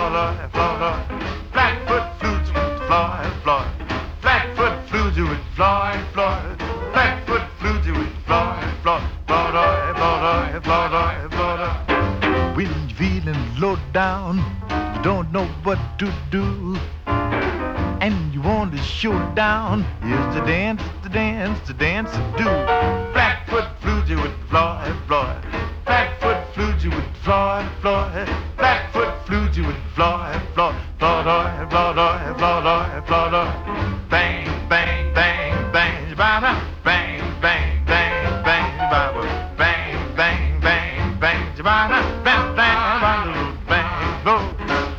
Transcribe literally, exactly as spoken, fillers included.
Florida, Florida. Flatfoot Flutie with Floyd, Floyd. Flatfoot Flutie with Floyd, Floyd. Flatfoot Flutie with Floyd, Floyd. Florida, Florida, Florida, Florida. When you're feeling low down, you don't know what to do, and you want to show down, here's the dance, the dance, the dance to do. Flatfoot Flutie with Floyd, Floyd. Flatfoot Flutie with Floyd, Floyd. Flatfoot Flutie with Floyd, Floyd. Florida, Florida, Florida, Florida. Bang, bang, bang, bang, bang, bang, bang, bang, bang, bang, bang, bang, bang, bang, bang, bang.